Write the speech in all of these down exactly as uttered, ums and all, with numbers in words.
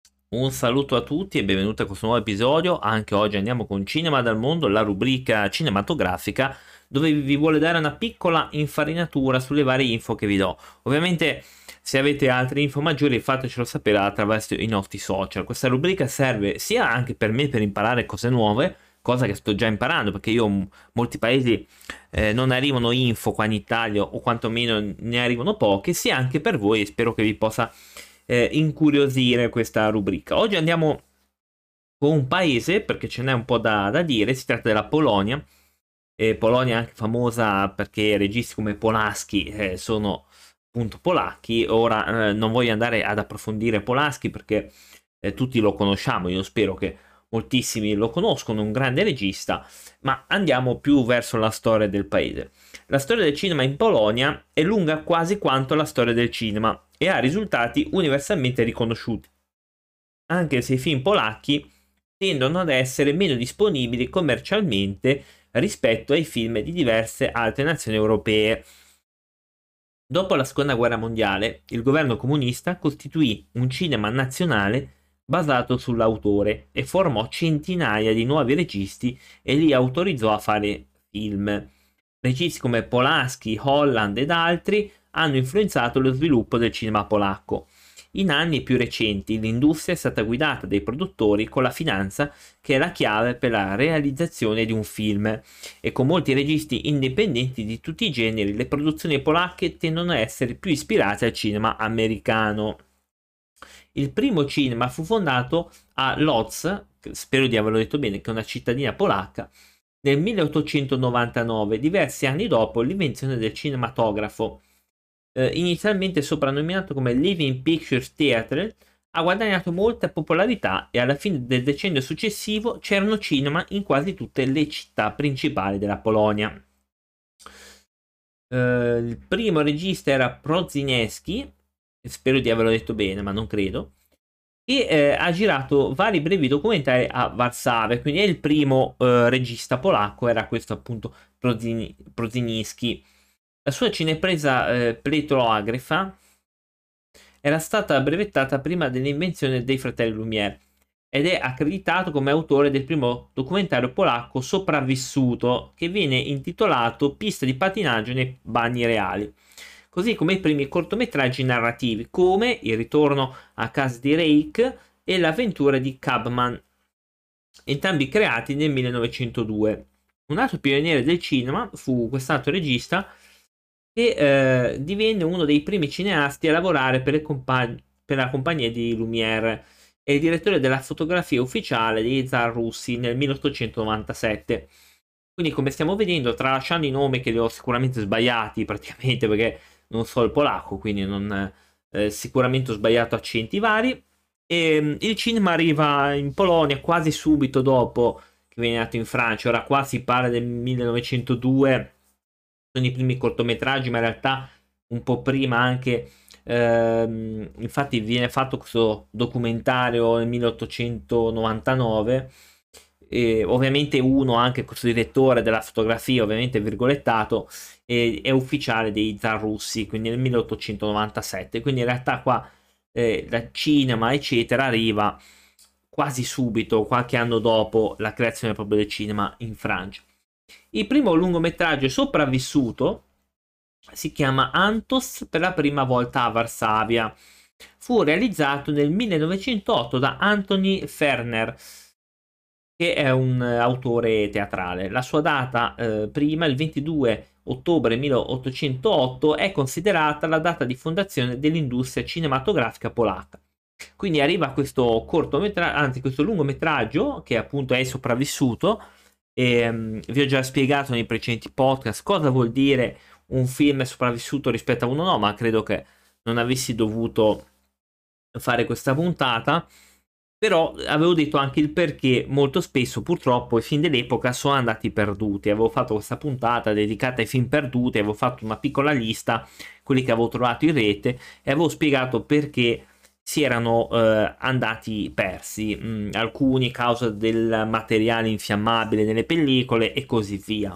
Un saluto a tutti e benvenuti a questo nuovo episodio. Anche oggi andiamo con Cinema dal mondo, la rubrica cinematografica, dove vi vuole dare una piccola infarinatura sulle varie info che vi do. Ovviamente, se avete altre info maggiori, fatecelo sapere attraverso i nostri social. Questa rubrica serve sia anche per me per imparare cose nuove, cosa che sto già imparando, perché io in molti paesi eh, non arrivano info qua in Italia, o quantomeno ne arrivano poche, sia anche per voi e spero che vi possa eh, incuriosire questa rubrica. Oggi andiamo con un paese, perché ce n'è un po' da, da dire, si tratta della Polonia. Eh, Polonia è anche famosa perché registi come Polanski eh, sono appunto polacchi. Ora eh, non voglio andare ad approfondire Polanski perché eh, tutti lo conosciamo, io spero che moltissimi lo conoscono, un grande regista, ma andiamo più verso la storia del paese. La storia del cinema in Polonia è lunga quasi quanto la storia del cinema e ha risultati universalmente riconosciuti, anche se i film polacchi tendono ad essere meno disponibili commercialmente rispetto ai film di diverse altre nazioni europee. Dopo la seconda guerra mondiale, il governo comunista costituì un cinema nazionale basato sull'autore e formò centinaia di nuovi registi e li autorizzò a fare film. Registi come Polanski, Holland ed altri hanno influenzato lo sviluppo del cinema polacco. In anni più recenti l'industria è stata guidata dai produttori con la finanza, che è la chiave per la realizzazione di un film, e con molti registi indipendenti di tutti i generi le produzioni polacche tendono a essere più ispirate al cinema americano. Il primo cinema fu fondato a Lodz, spero di averlo detto bene, che è una cittadina polacca, nel milleottocentonovantanove, diversi anni dopo l'invenzione del cinematografo. Eh, inizialmente soprannominato come Living Pictures Theatre, ha guadagnato molta popolarità e alla fine del decennio successivo c'erano cinema in quasi tutte le città principali della Polonia. Eh, il primo regista era Prozinecki, spero di averlo detto bene, ma non credo, e eh, ha girato vari brevi documentari a Varsavia, quindi è il primo eh, regista polacco, era questo appunto Prozini- Prozinicki. La sua cinepresa eh, Pletroagrifa era stata brevettata prima dell'invenzione dei fratelli Lumière ed è accreditato come autore del primo documentario polacco sopravvissuto, che viene intitolato Pista di patinaggio nei bagni reali, così come i primi cortometraggi narrativi come Il ritorno a casa di Reik e L'avventura di Cabman, entrambi creati nel millenovecentodue. Un altro pioniere del cinema fu quest'altro regista che eh, divenne uno dei primi cineasti a lavorare per, le compa- per la compagnia di Lumière e il direttore della fotografia ufficiale dei zar russi nel milleottocentonovantasette. Quindi, come stiamo vedendo, tralasciando i nomi che li ho sicuramente sbagliati praticamente perché non so il polacco, quindi non, eh, sicuramente ho sbagliato accenti vari. E, mm, il cinema arriva in Polonia quasi subito dopo che viene nato in Francia. Ora qua si parla del millenovecentodue, sono i primi cortometraggi, ma in realtà un po' prima anche. Ehm, infatti viene fatto questo documentario nel milleottocentonovantanove, e ovviamente uno, anche questo direttore della fotografia, ovviamente virgolettato, e- è ufficiale dei zar russi, quindi nel milleottocentonovantasette. Quindi in realtà qua eh, la cinema eccetera arriva quasi subito, qualche anno dopo la creazione proprio del cinema in Francia. Il primo lungometraggio sopravvissuto si chiama Antos per la prima volta a Varsavia. Fu realizzato nel millenovecentotto da Anthony Ferner, che è un eh, autore teatrale. La sua data eh, prima, il ventidue ottobre milleottocentotto, è considerata la data di fondazione dell'industria cinematografica polacca. Quindi arriva questo cortometraggio, anzi questo lungometraggio, che appunto è sopravvissuto. E, um, vi ho già spiegato nei precedenti podcast cosa vuol dire un film è sopravvissuto rispetto a uno no, ma credo che non avessi dovuto fare questa puntata. Però avevo detto anche il perché molto spesso purtroppo i film dell'epoca sono andati perduti. Avevo fatto questa puntata dedicata ai film perduti, avevo fatto una piccola lista, quelli che avevo trovato in rete, e avevo spiegato perché si erano eh, andati persi, mh, alcuni a causa del materiale infiammabile nelle pellicole e così via.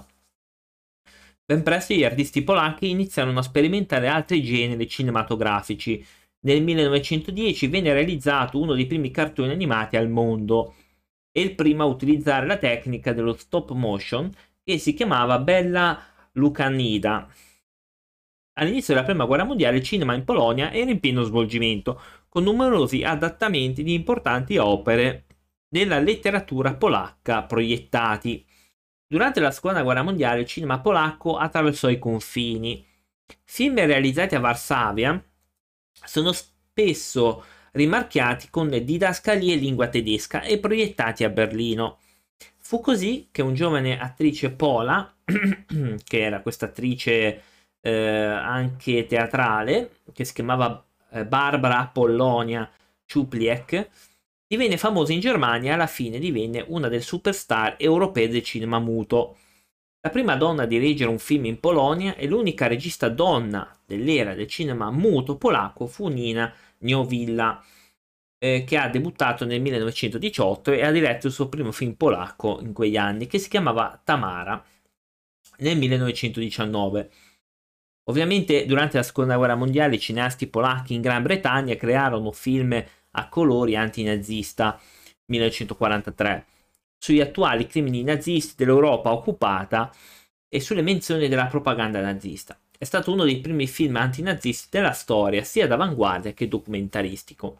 Ben presto gli artisti polacchi iniziarono a sperimentare altri generi cinematografici, Nel millenovecentodieci venne realizzato uno dei primi cartoni animati al mondo e il primo a utilizzare la tecnica dello stop motion, che si chiamava Bella Lucanida. All'inizio della Prima Guerra Mondiale il cinema in Polonia era in pieno svolgimento, con numerosi adattamenti di importanti opere della letteratura polacca proiettati. Durante la Seconda Guerra Mondiale il cinema polacco attraversò i confini. Film realizzati a Varsavia sono spesso rimarchiati con didascalie in lingua tedesca e proiettati a Berlino. Fu così che un giovane attrice pola, che era questa attrice eh, anche teatrale, che si chiamava eh, Barbara Apollonia Ciupliek, divenne famosa in Germania e alla fine divenne una delle superstar europee del cinema muto. La prima donna a dirigere un film in Polonia e l'unica regista donna dell'era del cinema muto polacco fu Nina Niewilla, eh, che ha debuttato nel millenovecentodiciotto e ha diretto il suo primo film polacco in quegli anni, che si chiamava Tamara, nel millenovecentodiciannove. Ovviamente durante la Seconda Guerra Mondiale i cineasti polacchi in Gran Bretagna crearono film a colori antinazista, millenovecentoquarantatré, sugli attuali crimini nazisti dell'Europa occupata e sulle menzioni della propaganda nazista. È stato uno dei primi film antinazisti della storia, sia d'avanguardia che documentaristico.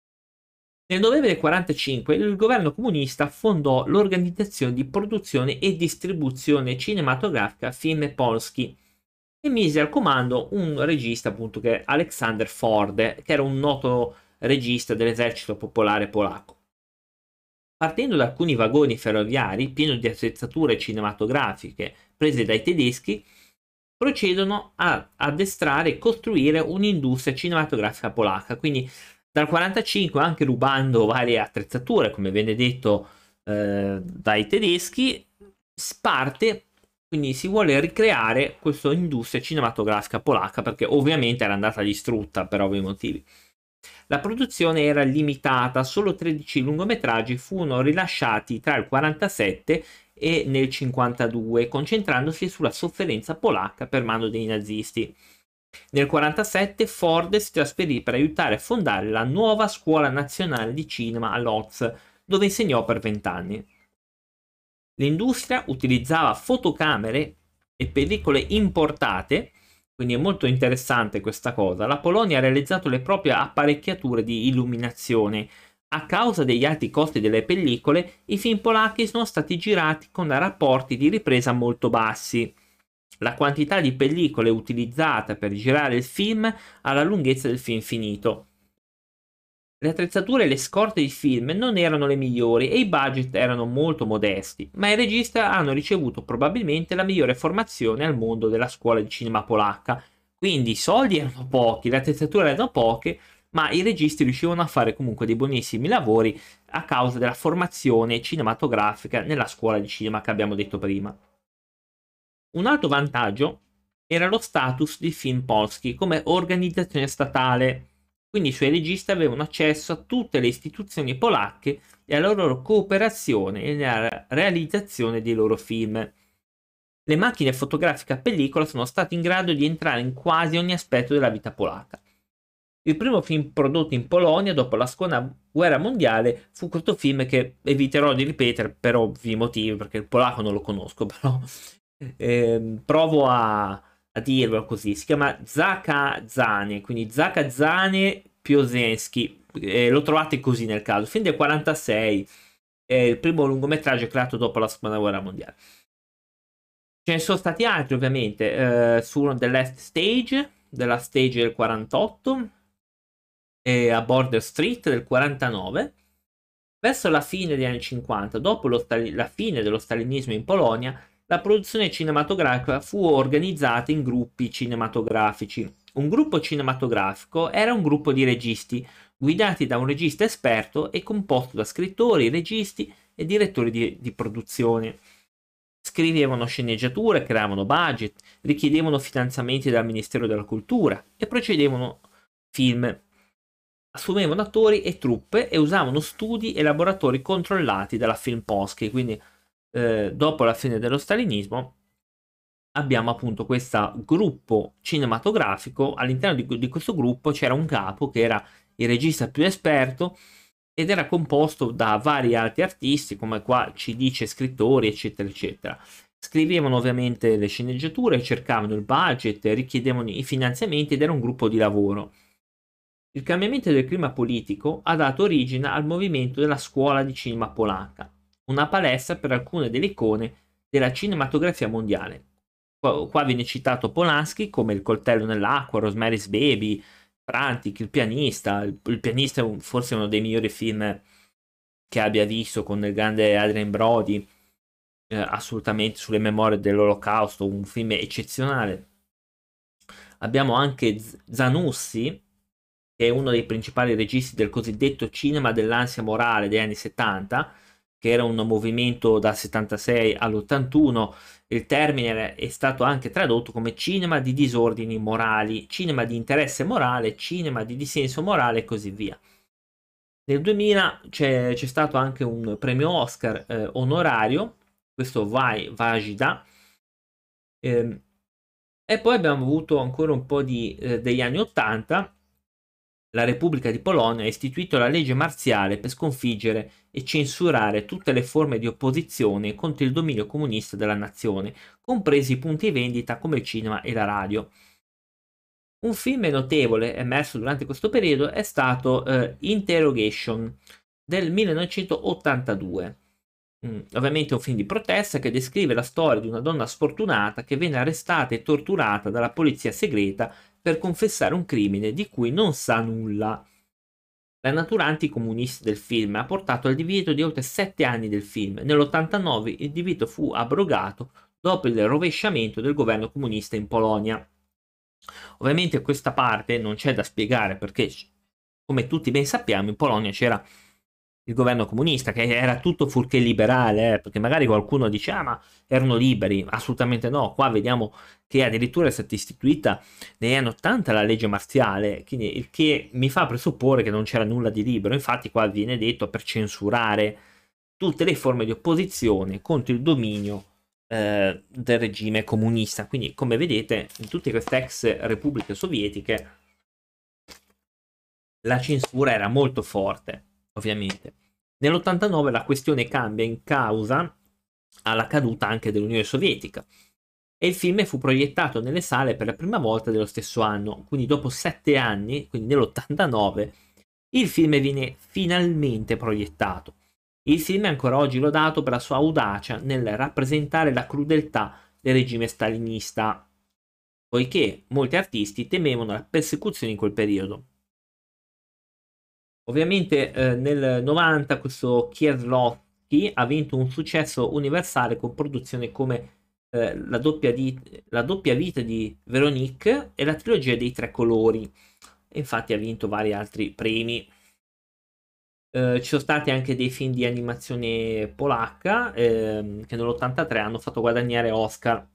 Nel novembre del millenovecentoquarantacinque il governo comunista fondò l'organizzazione di produzione e distribuzione cinematografica Film Polski e mise al comando un regista, appunto, che è Aleksander Forde, che era un noto regista dell'esercito popolare polacco. Partendo da alcuni vagoni ferroviari pieni di attrezzature cinematografiche prese dai tedeschi, procedono a addestrare e costruire un'industria cinematografica polacca. Quindi dal millenovecentoquarantacinque, anche rubando varie attrezzature, come viene detto eh, dai tedeschi, parte, quindi si vuole ricreare questa industria cinematografica polacca, perché ovviamente era andata distrutta per ovvi motivi. La produzione era limitata, solo tredici lungometraggi furono rilasciati tra il millenovecentoquarantasette e nel cinquantadue, concentrandosi sulla sofferenza polacca per mano dei nazisti. Nel millenovecentoquarantasette Ford si trasferì per aiutare a fondare la nuova Scuola Nazionale di Cinema a Lodz, dove insegnò per vent'anni. L'industria utilizzava fotocamere e pellicole importate, quindi è molto interessante questa cosa. La Polonia ha realizzato le proprie apparecchiature di illuminazione. A causa degli alti costi delle pellicole, i film polacchi sono stati girati con rapporti di ripresa molto bassi. La quantità di pellicole utilizzata per girare il film ha la lunghezza del film finito. Le attrezzature e le scorte di film non erano le migliori e i budget erano molto modesti, ma i registi hanno ricevuto probabilmente la migliore formazione al mondo della scuola di cinema polacca. Quindi i soldi erano pochi, le attrezzature erano poche, ma i registi riuscivano a fare comunque dei buonissimi lavori a causa della formazione cinematografica nella scuola di cinema che abbiamo detto prima. Un altro vantaggio era lo status di Film Polski come organizzazione statale. Quindi i suoi registi avevano accesso a tutte le istituzioni polacche e alla loro cooperazione nella realizzazione dei loro film. Le macchine fotografiche a pellicola sono state in grado di entrare in quasi ogni aspetto della vita polacca. Il primo film prodotto in Polonia dopo la Seconda Guerra Mondiale fu questo film che eviterò di ripetere per ovvi motivi, perché il polacco non lo conosco, però eh, provo a... a dirvelo così. Si chiama Zakazane, quindi Zakazane Piosenski, eh, lo trovate così nel caso. Film del quarantasei, è il primo lungometraggio creato dopo la Seconda Guerra Mondiale. Ce ne sono stati altri ovviamente, eh, su The Last Stage, della Stage del quarantotto, e a Border Street del quarantanove. Verso la fine degli anni cinquanta, dopo lo stali- la fine dello stalinismo in Polonia, la produzione cinematografica fu organizzata in gruppi cinematografici. Un gruppo cinematografico era un gruppo di registi, guidati da un regista esperto e composto da scrittori, registi e direttori di, di produzione. Scrivevano sceneggiature, creavano budget, richiedevano finanziamenti dal Ministero della Cultura e procedevano film. Assumevano attori e truppe e usavano studi e laboratori controllati dalla Film Polski, quindi Eh, dopo la fine dello stalinismo abbiamo appunto questo gruppo cinematografico. All'interno di, di questo gruppo c'era un capo che era il regista più esperto ed era composto da vari altri artisti, come qua ci dice scrittori, eccetera, eccetera. Scrivevano ovviamente le sceneggiature, cercavano il budget, richiedevano i finanziamenti ed era un gruppo di lavoro. Il cambiamento del clima politico ha dato origine al movimento della scuola di cinema polacca, una palestra per alcune delle icone della cinematografia mondiale. Qua, qua viene citato Polanski come Il coltello nell'acqua, Rosemary's Baby, Frantic, Il pianista. Il, il pianista è un, forse uno dei migliori film che abbia visto, con il grande Adrien Brody, eh, assolutamente, sulle memorie dell'Olocausto, un film eccezionale. Abbiamo anche Zanussi, che è uno dei principali registi del cosiddetto cinema dell'ansia morale degli anni settanta, che era un movimento dal settantasei all'ottantuno. Il termine è stato anche tradotto come cinema di disordini morali, cinema di interesse morale, cinema di dissenso morale e così via. Nel duemila c'è, c'è stato anche un premio Oscar eh, onorario, questo Vai Vajda, eh, e poi abbiamo avuto ancora un po' di, eh, degli anni ottanta. La Repubblica di Polonia ha istituito la legge marziale per sconfiggere e censurare tutte le forme di opposizione contro il dominio comunista della nazione, compresi i punti vendita come il cinema e la radio. Un film notevole emerso durante questo periodo è stato uh, Interrogation del millenovecentottantadue. Mm, ovviamente è un film di protesta che descrive la storia di una donna sfortunata che viene arrestata e torturata dalla polizia segreta per confessare un crimine di cui non sa nulla. La natura anticomunista del film ha portato al divieto di oltre sette anni del film. Nell'ottantanove il divieto fu abrogato dopo il rovesciamento del governo comunista in Polonia. Ovviamente questa parte non c'è da spiegare perché, come tutti ben sappiamo, in Polonia c'era il governo comunista, che era tutto fuorché liberale, eh, perché magari qualcuno dice, ah, ma erano liberi. Assolutamente no. Qua vediamo che addirittura è stata istituita negli anni ottanta la legge marziale, quindi il che mi fa presupporre che non c'era nulla di libero. Infatti qua viene detto per censurare tutte le forme di opposizione contro il dominio eh, del regime comunista. Quindi, come vedete, in tutte queste ex repubbliche sovietiche la censura era molto forte, ovviamente. Nell'ottantanove la questione cambia in causa alla caduta anche dell'Unione Sovietica e il film fu proiettato nelle sale per la prima volta dello stesso anno, quindi dopo sette anni, quindi nell'ottantanove, il film viene finalmente proiettato. Il film è ancora oggi lodato per la sua audacia nel rappresentare la crudeltà del regime stalinista, poiché molti artisti temevano la persecuzione in quel periodo. Ovviamente eh, nel novanta questo Kieslowski ha vinto un successo universale con produzioni come eh, la, doppia di, la doppia vita di Veronique e la trilogia dei tre colori. E infatti ha vinto vari altri premi. Eh, ci sono stati anche dei film di animazione polacca ehm, che nell'ottantatré hanno fatto guadagnare Oscar.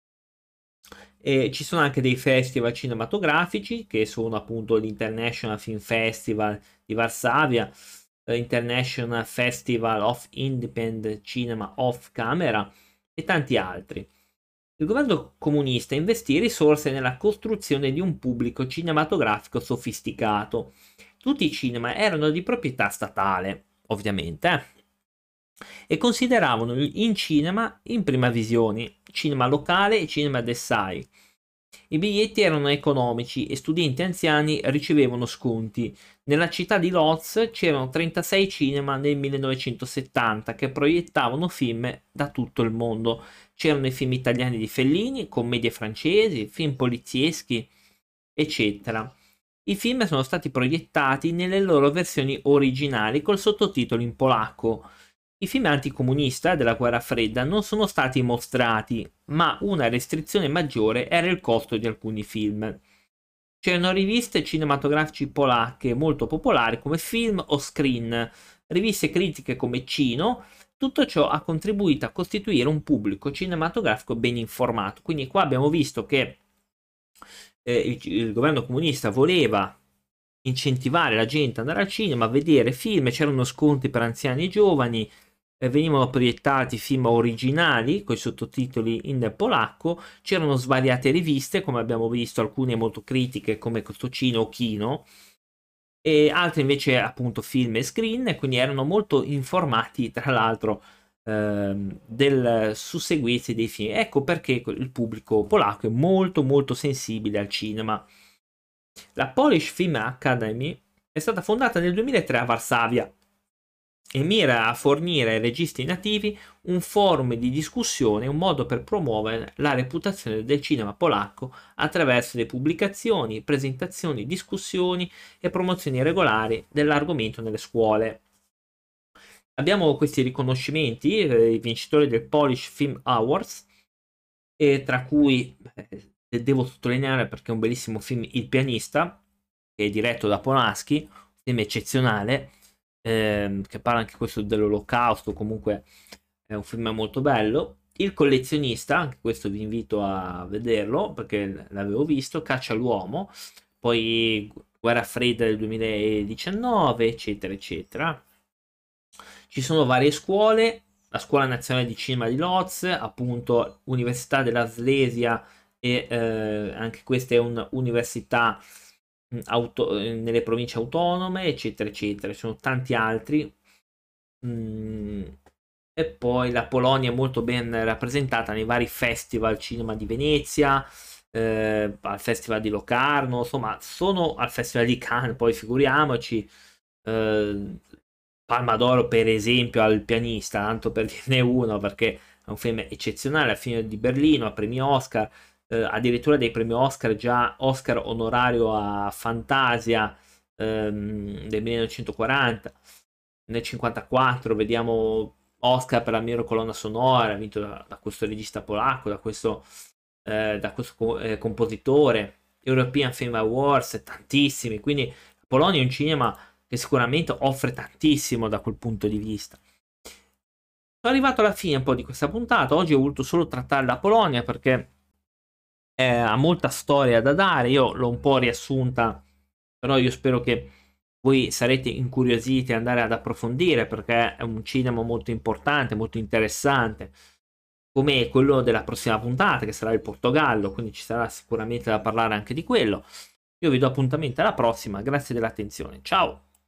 E ci sono anche dei festival cinematografici che sono appunto l'International Film Festival di Varsavia, l'International Festival of Independent Cinema Off Camera e tanti altri. Il governo comunista investì risorse nella costruzione di un pubblico cinematografico sofisticato. Tutti i cinema erano di proprietà statale, ovviamente, eh? E consideravano in cinema in prima visione, cinema locale e cinema d'essai. I biglietti erano economici e studenti anziani ricevevano sconti. Nella città di Lodz c'erano trentasei cinema nel millenovecentosettanta che proiettavano film da tutto il mondo. C'erano i film italiani di Fellini, commedie francesi, film polizieschi, eccetera. I film sono stati proiettati nelle loro versioni originali col sottotitolo in polacco. I film anticomunista della guerra fredda non sono stati mostrati, ma una restrizione maggiore era il costo di alcuni film. C'erano riviste cinematografiche polacche molto popolari come Film o Screen, riviste critiche come Cino. Tutto ciò ha contribuito a costituire un pubblico cinematografico ben informato. Quindi qua abbiamo visto che eh, il, il governo comunista voleva incentivare la gente ad andare al cinema, a vedere film, c'erano sconti per anziani e giovani. eh, venivano proiettati film originali con i sottotitoli in polacco, c'erano svariate riviste, come abbiamo visto, alcune molto critiche come Kino o Kino, e altre invece appunto film e screen, e quindi erano molto informati tra l'altro ehm, del susseguirsi dei film. Ecco perché il pubblico polacco è molto molto sensibile al cinema. La Polish Film Academy è stata fondata nel duemilatré a Varsavia e mira a fornire ai registi nativi un forum di discussione, un modo per promuovere la reputazione del cinema polacco attraverso le pubblicazioni, presentazioni, discussioni e promozioni regolari dell'argomento nelle scuole. Abbiamo questi riconoscimenti, eh, i vincitori del Polish Film Awards, e tra cui eh, devo sottolineare, perché è un bellissimo film, Il pianista, che è diretto da Polanski, un film eccezionale, ehm, che parla anche questo dell'olocausto, comunque è un film molto bello. Il collezionista, anche questo vi invito a vederlo perché l'avevo visto. Caccia all'uomo, poi Guerra fredda del duemiladiciannove, eccetera eccetera. Ci sono varie scuole, la Scuola Nazionale di Cinema di Lodz, appunto Università della Slesia, e eh, anche questa è un'università auto- nelle province autonome, eccetera eccetera. Ci sono tanti altri. Mm, e poi la Polonia è molto ben rappresentata nei vari festival cinema di Venezia, eh, al Festival di Locarno, insomma, sono al Festival di Cannes, poi figuriamoci. Eh, Palma d'Oro, per esempio, al pianista, tanto per dirne uno, perché è un film eccezionale, al film di Berlino, a premi Oscar, eh, addirittura dei premi Oscar, già Oscar onorario a Fantasia ehm, del millenovecentoquaranta. Nel cinquantaquattro vediamo Oscar per la miglior colonna sonora, vinto da, da questo regista polacco, da questo, eh, da questo co- eh, compositore. European Film Awards, tantissimi, quindi la Polonia è un cinema che sicuramente offre tantissimo da quel punto di vista. Sono arrivato alla fine un po' di questa puntata. Oggi ho voluto solo trattare la Polonia perché eh, ha molta storia da dare. Io l'ho un po' riassunta, però io spero che voi sarete incuriositi ad andare ad approfondire, perché è un cinema molto importante, molto interessante, come quello della prossima puntata, che sarà il Portogallo, quindi ci sarà sicuramente da parlare anche di quello. Io vi do appuntamento alla prossima, grazie dell'attenzione, ciao!